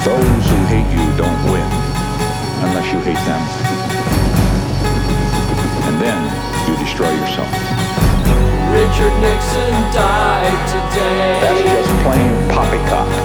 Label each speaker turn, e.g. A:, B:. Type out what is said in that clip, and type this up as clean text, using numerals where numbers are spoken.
A: Those who hate you don't win unless you hate them. And then you destroy yourself.
B: Richard Nixon died today.
A: That's just plain poppycock.